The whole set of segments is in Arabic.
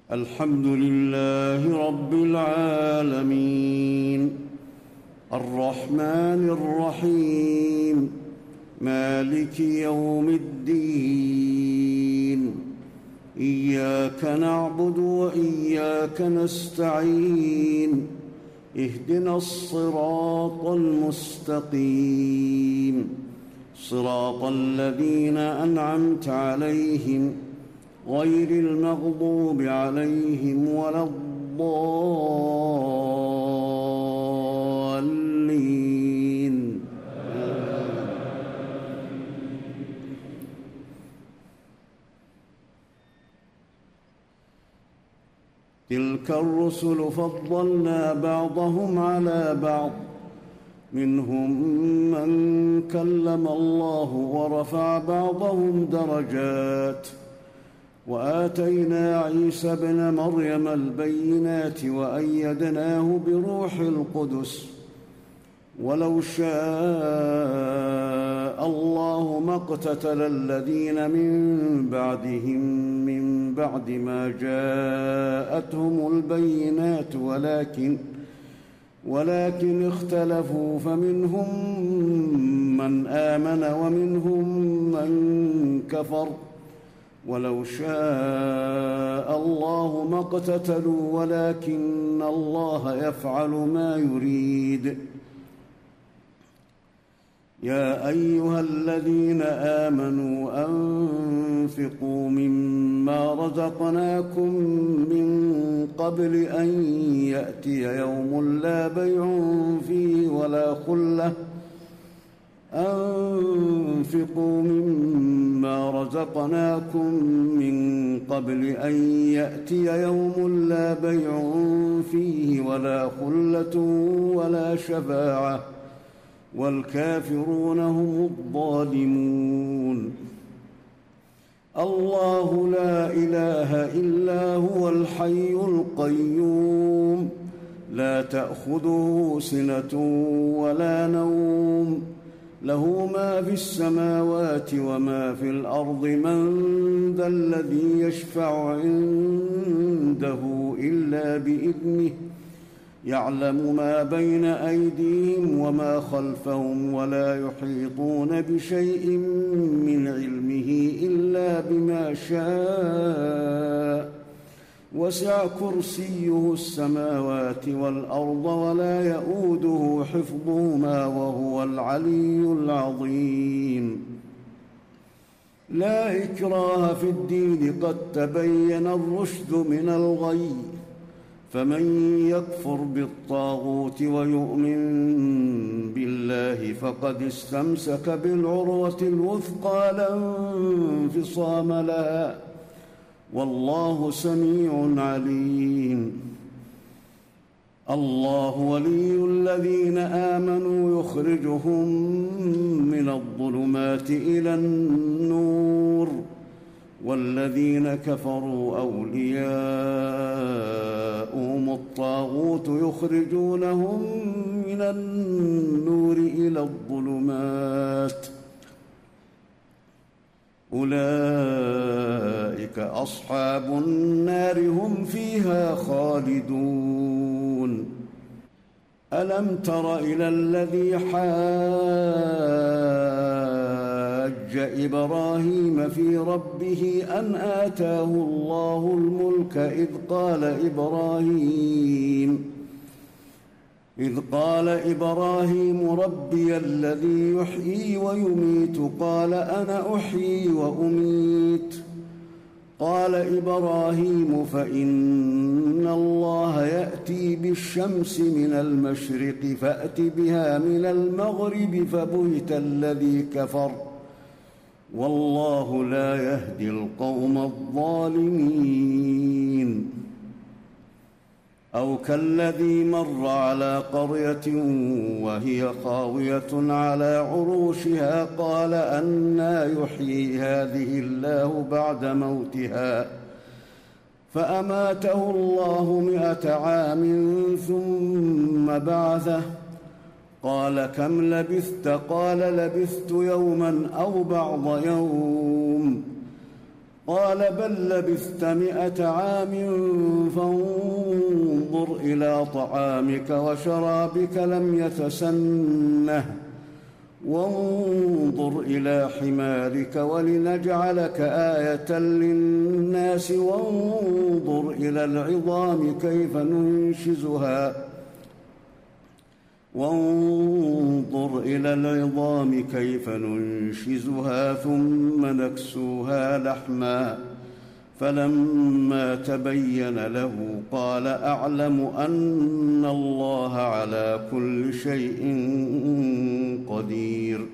الحمد لله رب العالمين الرحمن الرحيم مالك يوم الدين إياك نعبد وإياك نستعين اهدنا الصراط المستقيم صراط الذين أنعمت عليهم غير المغضوب عليهم ولا الضالين. تلك الرسل فضلنا بعضهم على بعض منهم من كلم الله ورفع بعضهم درجات وآتينا عيسى ابن مريم البينات وأيدناه بروح القدس ولو شاء الله ما اقتتل الذين من بعدهم من بعد ما جاءتهم البينات ولكن اختلفوا فمنهم من آمن ومنهم من كفر ولو شاء الله ما اقتتلوا ولكن الله يفعل ما يريد. يا أيها الذين آمنوا أنفقوا مما رزقناكم من قبل أن يأتي يوم لا بيع فيه ولا خلة أنفقوا مما رزقناكم من قبل أن يأتي يوم لا بيع فيه ولا خلة ولا شفاعة والكافرون هم الظالمون. الله لا إله إلا هو الحي القيوم لا تأخذه سنة ولا نوم له ما في السماوات وما في الأرض من ذا الذي يشفع عنده إلا بإذنه يعلم ما بين أيديهم وما خلفهم ولا يحيطون بشيء من علمه إلا بما شاء وسع كرسيه السماوات والأرض ولا يئوده حفظهما وهو العلي العظيم. لا إكراه في الدين قد تبين الرشد من الغي فمن يكفر بالطاغوت ويؤمن بالله فقد استمسك بالعروة الوثقى لا انفصام لها والله سميع عليم. الله ولي الذين آمنوا يخرجهم من الظلمات إلى النور والذين كفروا أولياؤهم الطاغوت يخرجونهم من النور إلى الظلمات أولئك أصحاب النار هم فيها خالدون. ألم تر إلى الذي حاج إبراهيم في ربه أن آتاه الله الملك إذ قال إبراهيم ربي الذي يحيي ويميت قال أنا أحيي وأميت قال إبراهيم فإن الله يأتي بالشمس من المشرق فأت بها من المغرب فبهت الذي كفر والله لا يهدي القوم الظالمين. أو كالذي مر على قرية وهي خاوية على عروشها قال أنى يحيي هذه الله بعد موتها فأماته الله 100 عام ثم بعثه قال كم لبثت قال لبثت يوما أو بعض يوم قال بل لبثت 100 عام فانظر إلى طعامك وشرابك لم يتسنه وانظر إلى حمارك ولنجعلك آية للناس وانظر إلى العظام كيف ننشزها ثم نكسوها لحما فلما تبين له قال أعلم أن الله على كل شيء قدير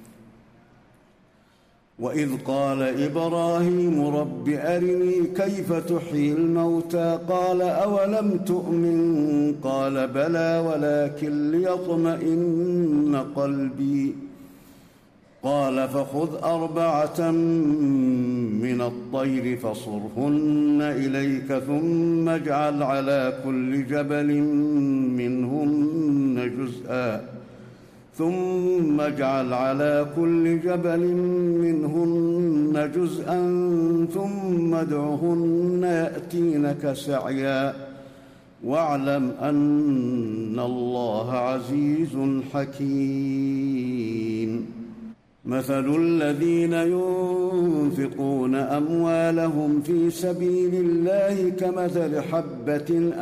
وإذ قال إبراهيم رب أرني كيف تحيي الموتى قال أولم تؤمن قال بلى ولكن ليطمئن قلبي قال فخذ 4 من الطير فصرهن إليك ثم اجعل على كل جبل منهن جزءا ثم ادعهن يأتينك سعيا واعلم أن الله عزيز حكيم مثل الذين ينفقون أموالهم في سبيل الله كمثل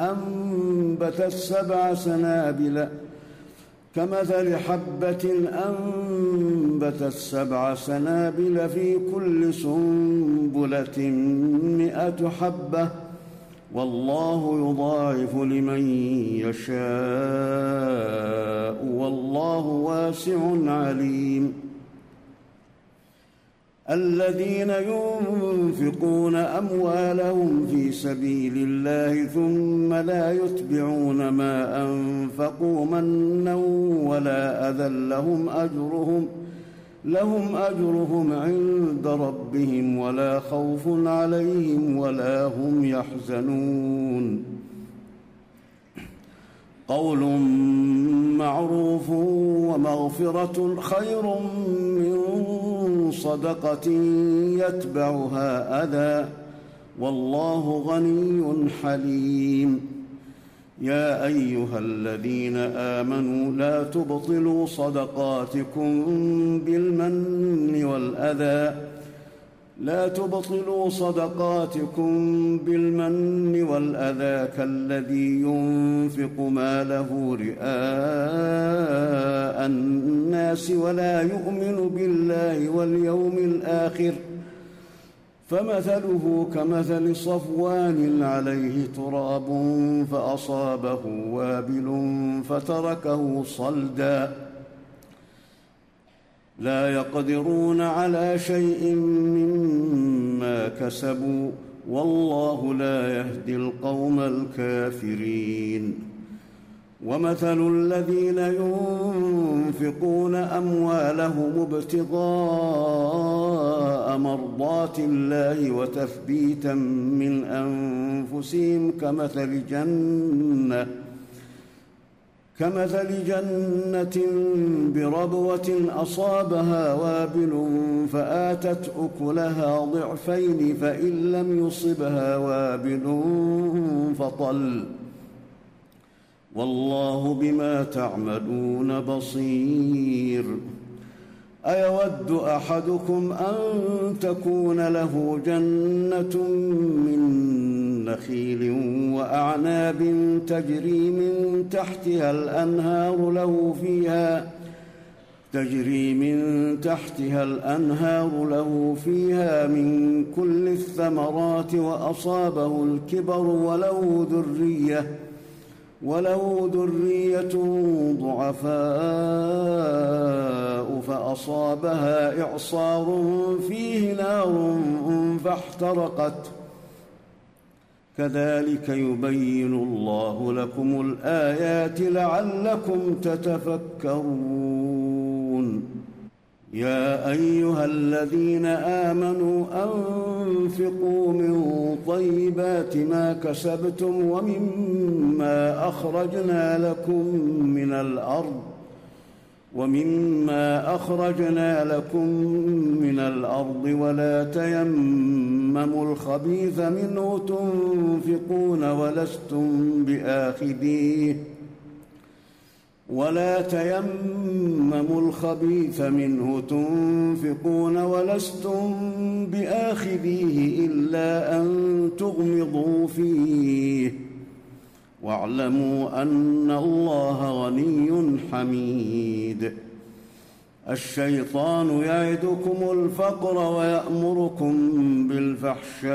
حبة أنبتت 7 سنابل في كل سنبلة 100 حبة والله يضاعف لمن يشاء والله واسع عليم الذين ينفقون أموالهم في سبيل الله ثم لا يتبعون ما أنفقوا منا ولا أذى لهم أجرهم عند ربهم ولا خوف عليهم ولا هم يحزنون قول معروف ومغفرة خير من صدقة يتبعها أذى والله غني حليم يا أيها الذين آمنوا لا تبطلوا صدقاتكم بالمن والأذى كالذي ينفق ماله رئاء الناس ولا يؤمن بالله واليوم الآخر فمثله كمثل صفوان عليه تراب فأصابه وابل فتركه صلدا لا يقدرون على شيء مما كسبوا والله لا يهدي القوم الكافرين ومثل الذين ينفقون أموالهم ابتغاء مرضات الله وتثبيتا من أنفسهم كمثل جنة بربوة أصابها وابل فآتت أكلها ضعفين فإن لم يصبها وابل فطل والله بما تعملون بصير أيود أحدكم أن تكون له جنة من نخيل وأعناب تجري من تحتها الأنهار له فيها من كل الثمرات وأصابه الكبر وله ذرية ضعفاء فأصابها إعصار فيه نار فاحترقت كذلك يبين الله لكم الآيات لعلكم تتفكرون يا أيها الذين آمنوا أنفقوا من طيبات ما كسبتم ومما أخرجنا لكم من الأرض ومما أخرجنا لكم من الأرض ولا تيمموا الخبيث منه تنفقون ولستم بآخذيه إلا أن تغمضوا فيه واعلموا أن الله غني حميد. الشيطان يعدكم الفقر ويأمركم بالفحشاء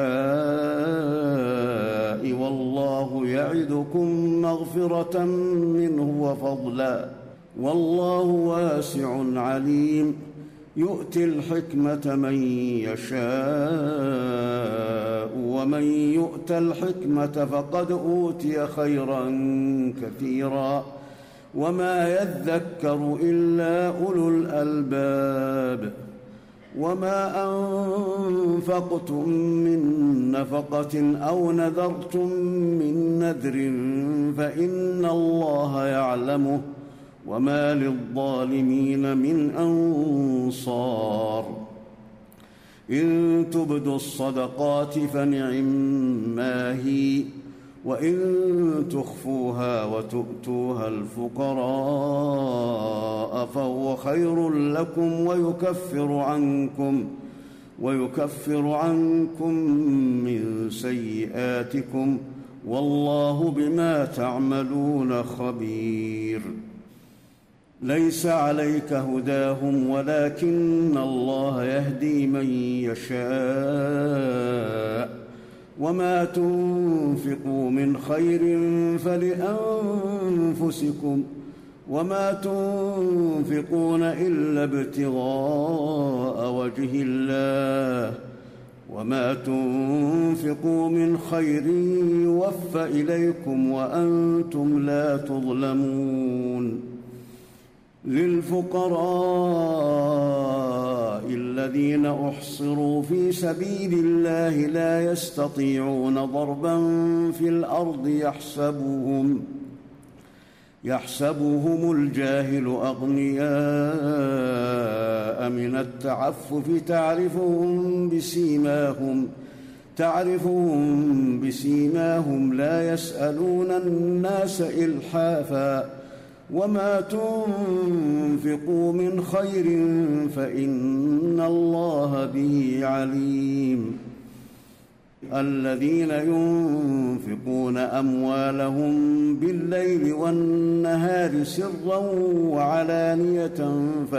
والله يعدكم مغفرة منه وفضلا والله واسع عليم. يؤتي الحكمة من يشاء ومن يؤت الحكمة فقد أوتي خيرا كثيرا وما يذكر إلا أولو الألباب. وما أنفقتم من نفقة أو نذرتم من نذر فإن الله يعلمه وما للظالمين من أنصار. إن تبدوا الصدقات فنعما هي وإن تخفوها وتؤتوها الفقراء فهو خير لكم ويكفر عنكم من سيئاتكم والله بما تعملون خبير. ليس عليك هداهم ولكن الله يهدي من يشاء وما تنفقوا من خير فلأنفسكم وما تنفقون إلا ابتغاء وجه الله وما تنفقوا من خير يوفى إليكم وأنتم لا تظلمون. للفقراء الذين أحصروا في سبيل الله لا يستطيعون ضربا في الأرض يحسبهم الجاهل أغنياء من التعفف تعرفهم بسيماهم لا يسألون الناس إلحافا وما تنفقوا من خير فإن الله به عليم. الذين ينفقون أموالهم بالليل والنهار سرا وعلانية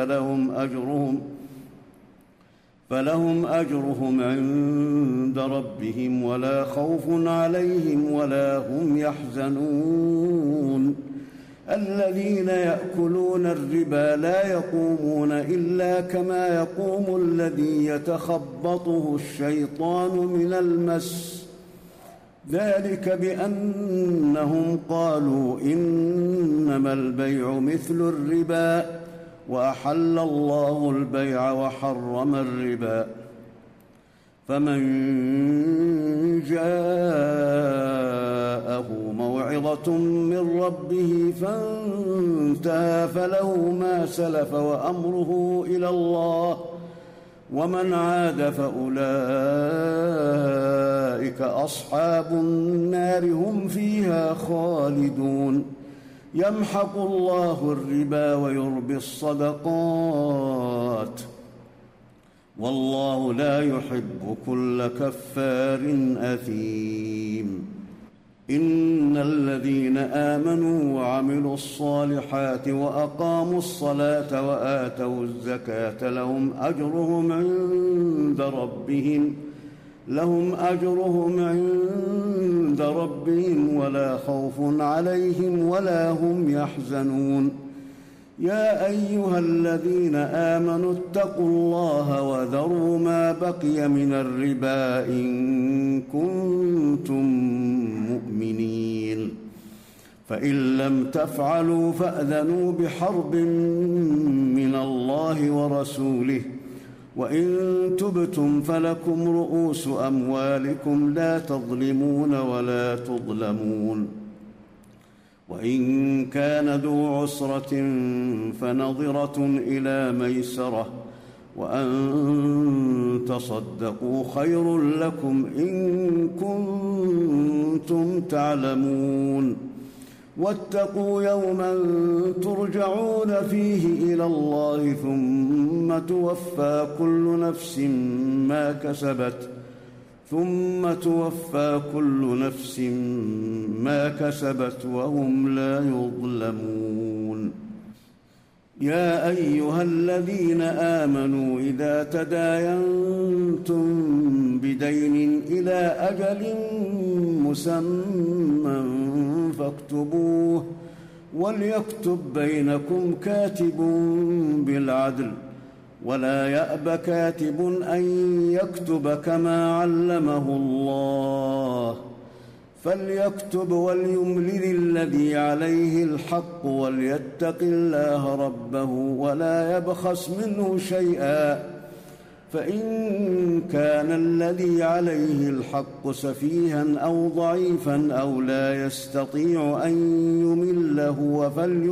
فلهم أجرهم عند ربهم ولا خوف عليهم ولا هم يحزنون. الذين يأكلون الربا لا يقومون إلا كما يقوم الذي يتخبطه الشيطان من المس ذلك بأنهم قالوا إنما البيع مثل الربا وأحل الله البيع وحرم الربا. فمن جاءه موعظة من ربه فانتهى فله ما سلف وأمره إلى الله ومن عاد فأولئك أصحاب النار هم فيها خالدون. يمحق الله الربا ويربي الصدقات والله لا يحب كل كفار أثيم. إن الذين آمنوا وعملوا الصالحات وأقاموا الصلاة وآتوا الزكاة لهم أجرهم عند ربهم ولا خوف عليهم ولا هم يحزنون. يا أيها الذين آمنوا اتقوا الله وذروا ما بقي من الربا إن كنتم مؤمنين فإن لم تفعلوا فأذنوا بحرب من الله ورسوله وإن تبتم فلكم رؤوس أموالكم لا تظلمون ولا تظلمون. وإن كان ذو عسرة فنظرة إلى ميسرة وأن تصدقوا خير لكم إن كنتم تعلمون واتقوا يوما ترجعون فيه إلى الله ثم توفى كل نفس ما كسبت وهم لا يظلمون. يا أيها الذين آمنوا إذا تداينتم بدين إلى أجل مسمى فاكتبوه وليكتب بينكم كاتب بالعدل ولا يأب كاتب أن يكتب كما علمه الله فليكتب وليملل الذي عليه الحق وليتق الله ربه ولا يبخس منه شيئا فإن كان الذي عليه الحق سفيها أو ضعيفا أو لا يستطيع أن يمل هو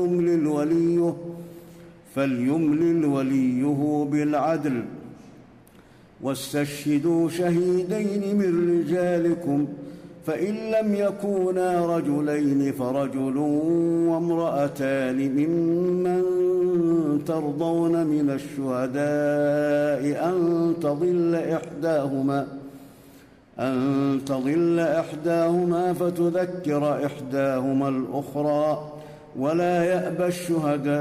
فليملل وليه بالعدل واستشهدوا شهيدين من رجالكم فإن لم يكونا رجلين فرجل وامرأتان ممن ترضون من الشهداء أن تضل إحداهما فتذكر إحداهما الأخرى ولا يأبى الشهداء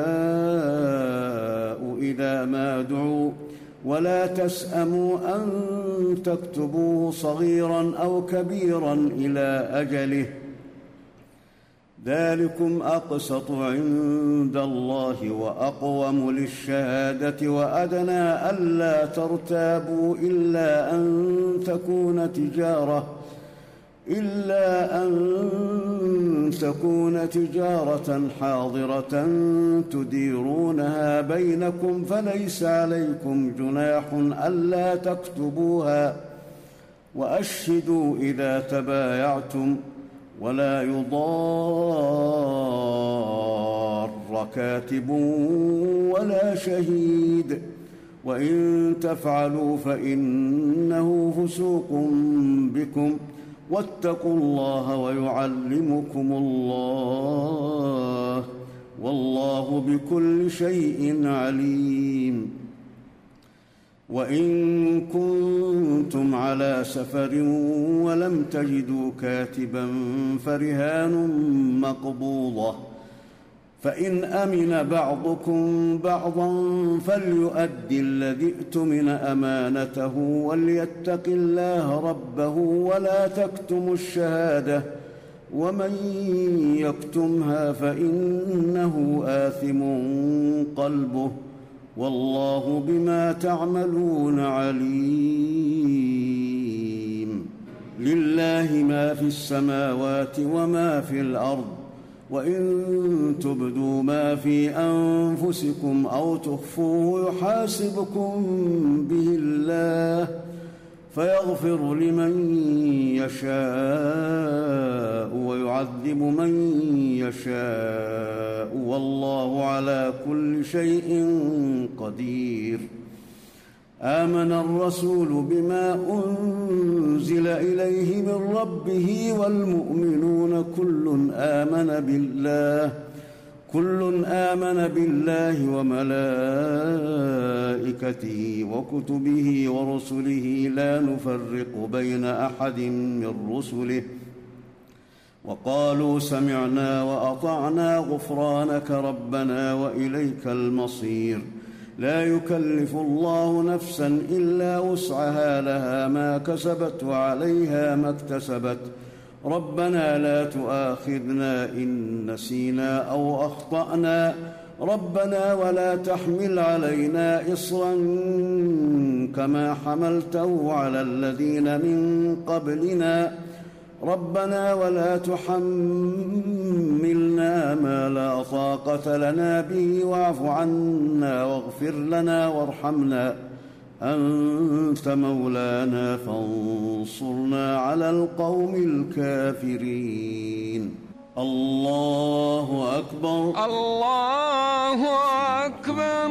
إذا ما دعوا ولا تسأموا أن تكتبوه صغيرا أو كبيرا إلى أجله ذلكم أقسط عند الله وأقوم للشهادة وأدنى ألا ترتابوا إلا أن تكون تجارة حاضرة تديرونها بينكم فليس عليكم جناح ألا تكتبوها وأشهدوا إذا تبايعتم ولا يضار كاتب ولا شهيد وإن تفعلوا فإنه فسوق بكم واتقوا الله ويعلمكم الله والله بكل شيء عليم. وإن كنتم على سفر ولم تجدوا كاتبا فرهان مقبوضة فإن أمن بعضكم بعضا فليؤدي الذي ائتمن أمانته وليتق الله ربه ولا تكتموا الشهادة ومن يكتمها فإنه آثم قلبه والله بما تعملون عليم. لله ما في السماوات وما في الأرض وإن تبدوا ما في أنفسكم أو تخفوه يحاسبكم به الله فيغفر لمن يشاء ويعذب من يشاء والله على كل شيء قدير. آمن الرسول بما أنزل إليه من ربه والمؤمنون كل آمن بالله وملائكته وكتبه ورسله لا نفرق بين أحد من رسله وقالوا سمعنا وأطعنا غفرانك ربنا وإليك المصير. لا يكلف الله نفسا إلا وسعها لها ما كسبت وعليها ما اكتسبت ربنا لا تؤاخذنا إن نسينا أو أخطأنا ربنا ولا تحمل علينا إصرا كما حملته على الذين من قبلنا ربنا ولا تحملنا ما لا طاقة لنا به واعف عنا واغفر لنا وارحمنا أنت مولانا فانصرنا على القوم الكافرين. الله أكبر. الله أكبر.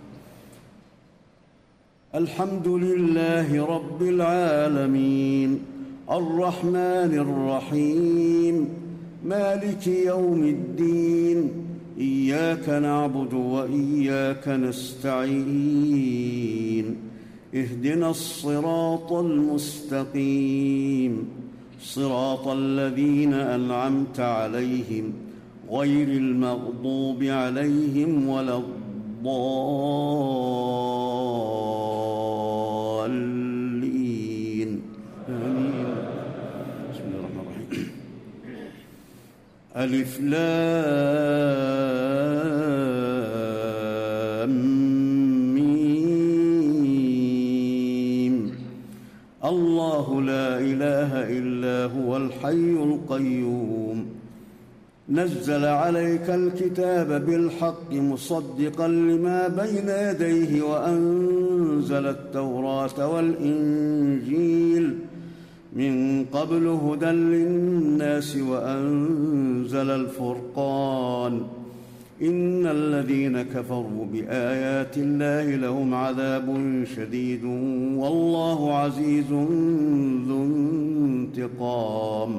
الحمد لله رب العالمين، الرحمن الرحيم، مالك يوم الدين، إياك نعبد وإياك نستعين، اهدنا الصراط المستقيم، صراط الذين أنعمت عليهم غير المغضوب عليهم ولا الضالين. آمين. بسم الله الرحمن الرحيم. ألف لام ميم. الله لا إله إلا هو الحي القيوم، نزل عليك الكتاب بالحق مصدقا لما بين يديه وأنزل التوراة والإنجيل من قبل هدى للناس وأنزل الفرقان، إن الذين كفروا بآيات الله لهم عذاب شديد والله عزيز ذو انتقام.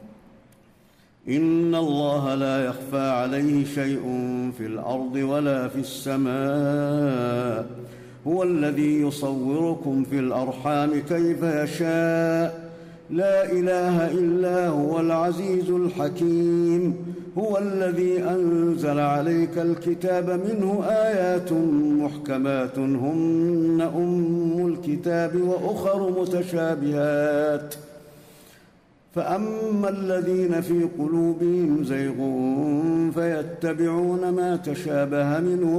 إن الله لا يخفى عليه شيء في الأرض ولا في السماء، هو الذي يصوركم في الأرحام كيف يشاء، لا إله إلا هو العزيز الحكيم. هو الذي أنزل عليك الكتاب منه آيات محكمات هن أم الكتاب وأخر متشابهات، فأما الذين في قلوبهم زيغ فيتبعون ما تشابه منه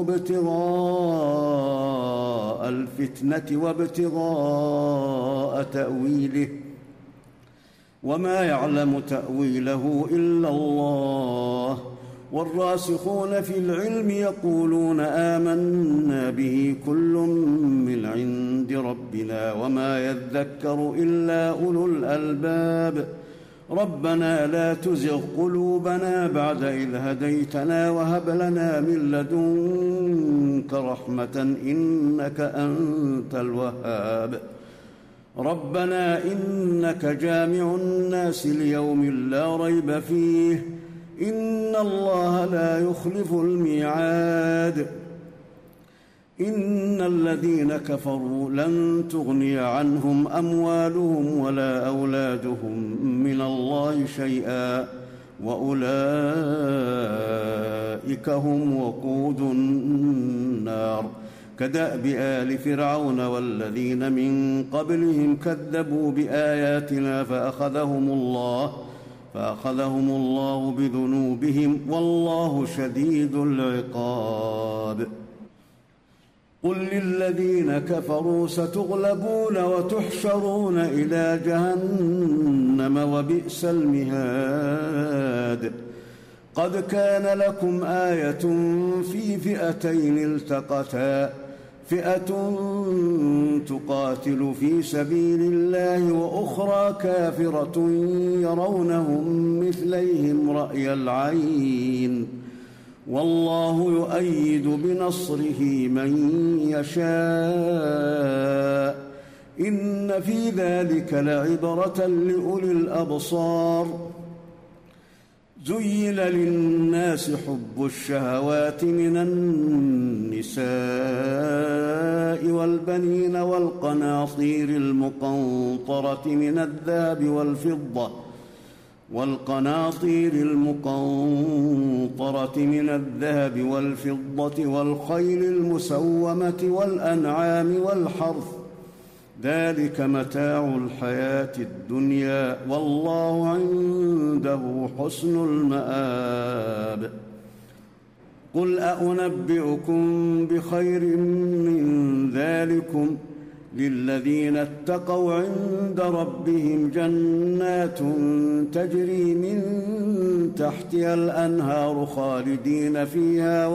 ابتغاء الفتنة وابتغاء تأويله، وما يعلم تأويله إلا الله، والراسخون في العلم يقولون آمنا به كل من عند ربنا وما يذكر إلا أولو الألباب. ربنا لا تزغ قلوبنا بعد إذ هديتنا وهب لنا من لدنك رحمة إنك أنت الوهاب. ربنا إنك جامع الناس ليوم لا ريب فيه، إن الله لا يخلف الميعاد. إن الذين كفروا لن تغني عنهم أموالهم ولا أولادهم من الله شيئا وأولئك هم وقود النار، كدأب آل فرعون والذين من قبلهم كذبوا بآياتنا فأخذهم الله بذنوبهم والله شديد العقاب. قل للذين كفروا ستغلبون وتحشرون إلى جهنم وبئس المهاد. قد كان لكم آية في فئتين التقتا، فئة تقاتل في سبيل الله وأخرى كافرة يرونهم مثليهم رأي العين، والله يؤيد بنصره من يشاء، إن في ذلك لعبرة لأولي الأبصار. زين للناس حب الشهوات من النساء والبنين والقناطير المقنطرة من الذهب والفضة والخيل المسومة والأنعام والحرث، ذلك متاع الحياة الدنيا والله عنده حسن المآب. قل أنبئكم بخير من ذلكم للذين اتقوا عند ربهم جنات تجري من تحتها الأنهار خالدين فيها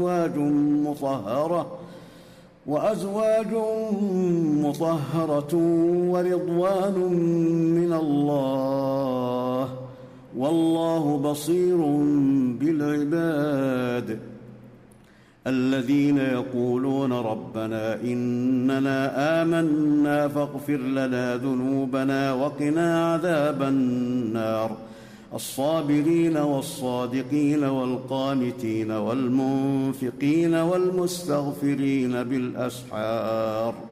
وأزواج مطهرة ورضوان من الله والله بصير بالعباد. الذين يقولون ربنا إننا آمنا فاغفر لنا ذنوبنا وقنا عذاب النار. الصابرين والصادقين والقانتين والمنفقين والمستغفرين بالأسحار.